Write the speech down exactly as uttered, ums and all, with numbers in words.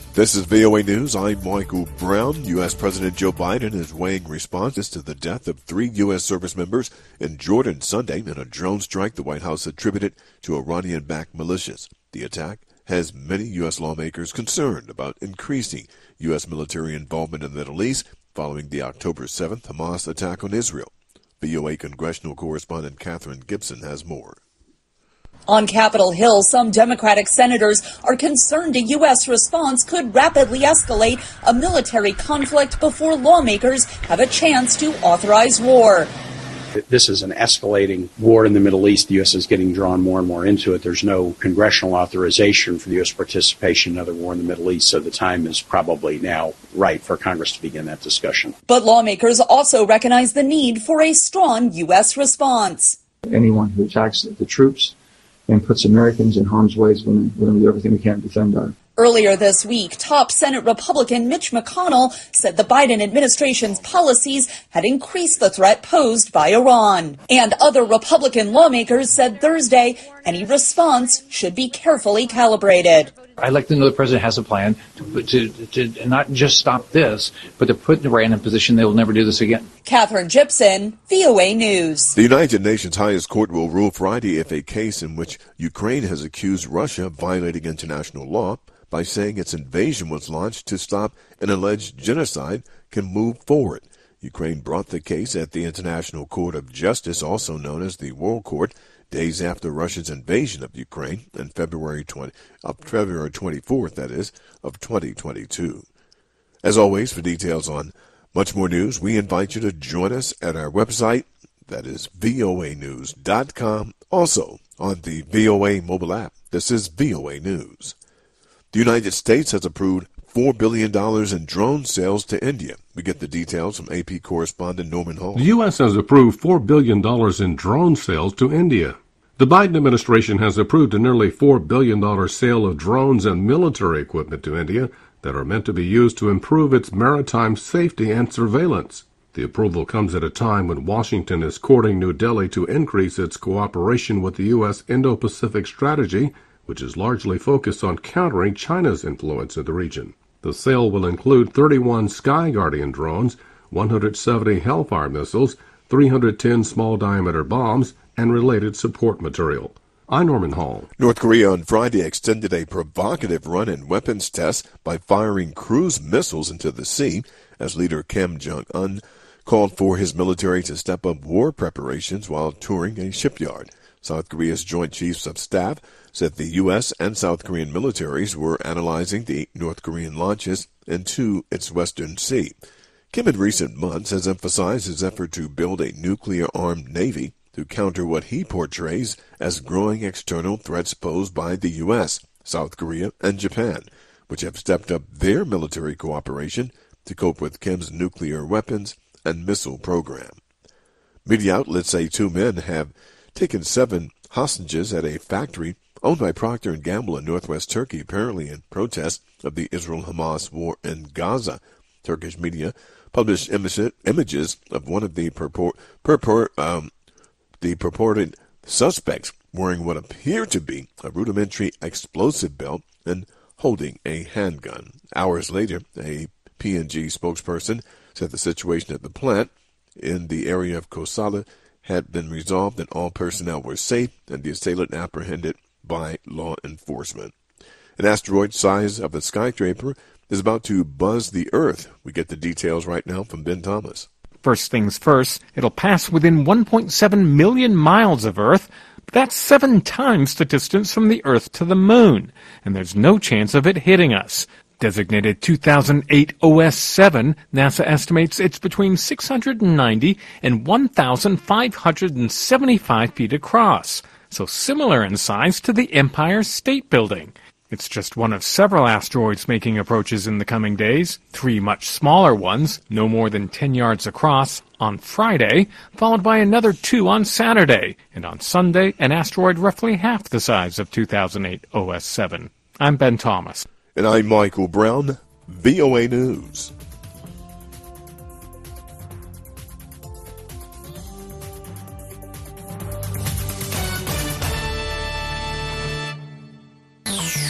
This is V O A News. I'm Michael Brown. U S. President Joe Biden is weighing responses to the death of three U S service members in Jordan Sunday in a drone strike the White House attributed to Iranian-backed militias. The attack has many U S lawmakers concerned about increasing U S military involvement in the Middle East following the October seventh Hamas attack on Israel. V O A congressional correspondent Catherine Gibson has more. On Capitol Hill, some Democratic senators are concerned a U S response could rapidly escalate a military conflict before lawmakers have a chance to authorize war. This is an escalating war in the Middle East. The U S is getting drawn more and more into it. There's no congressional authorization for the U S participation in another war in the Middle East, so the time is probably now right for Congress to begin that discussion. But lawmakers also recognize the need for a strong U S response. Anyone who attacks the troops and puts Americans in harm's way is going to do everything we can to defend our. Earlier this week, top Senate Republican Mitch McConnell said the Biden administration's policies had increased the threat posed by Iran. And other Republican lawmakers said Thursday any response should be carefully calibrated. I'd like to know the president has a plan to, to, to not just stop this, but to put Iran in a position they will never do this again. Catherine Gibson, V O A News. The United Nations highest court will rule Friday if a case in which Ukraine has accused Russia of violating international law by saying its invasion was launched to stop an alleged genocide can move forward. Ukraine brought the case at the International Court of Justice, also known as the World Court, days after Russia's invasion of Ukraine on February twentieth, uh, February twenty-fourth, that is, of twenty twenty-two. As always, for details on much more news, we invite you to join us at our website, that is V O A news dot com, also on the V O A mobile app. This is V O A News. The United States has approved four billion dollars in drone sales to India. We get the details from A P correspondent Norman Hall. The U S has approved four billion dollars in drone sales to India. The Biden administration has approved a nearly four billion dollars sale of drones and military equipment to India that are meant to be used to improve its maritime safety and surveillance. The approval comes at a time when Washington is courting New Delhi to increase its cooperation with the U S Indo-Pacific strategy, which is largely focused on countering China's influence in the region. The sale will include thirty-one Sky Guardian drones, one hundred seventy Hellfire missiles, three hundred ten small-diameter bombs, and related support material. I'm Norman Hall. North Korea on Friday extended a provocative run in weapons tests by firing cruise missiles into the sea as leader Kim Jong-un called for his military to step up war preparations while touring a shipyard. South Korea's Joint Chiefs of Staff said the U S and South Korean militaries were analyzing the North Korean launches into its western sea. Kim in recent months has emphasized his effort to build a nuclear-armed navy to counter what he portrays as growing external threats posed by the U S, South Korea, and Japan, which have stepped up their military cooperation to cope with Kim's nuclear weapons and missile program. Media outlets say two men have taken seven hostages at a factory owned by Procter and Gamble in northwest Turkey, apparently in protest of the Israel-Hamas war in Gaza. Turkish media published images of one of the purport, purport, um, the purported suspects wearing what appeared to be a rudimentary explosive belt and holding a handgun. Hours later, a P and G spokesperson said the situation at the plant in the area of Kosala had been resolved and all personnel were safe and the assailant apprehended by law enforcement. An asteroid size of a skyscraper is about to buzz the Earth. We get the details right now from Ben Thomas. First things first, it'll pass within one point seven million miles of Earth. That's seven times the distance from the Earth to the Moon, and there's no chance of it hitting us. Designated two thousand eight O S seven, NASA estimates it's between six hundred ninety and one thousand five hundred seventy-five feet across, so similar in size to the Empire State Building. It's just one of several asteroids making approaches in the coming days, three much smaller ones, no more than ten yards across, on Friday, followed by another two on Saturday, and on Sunday, an asteroid roughly half the size of two thousand eight O S seven. I'm Ben Thomas. And I'm Michael Brown, V O A News.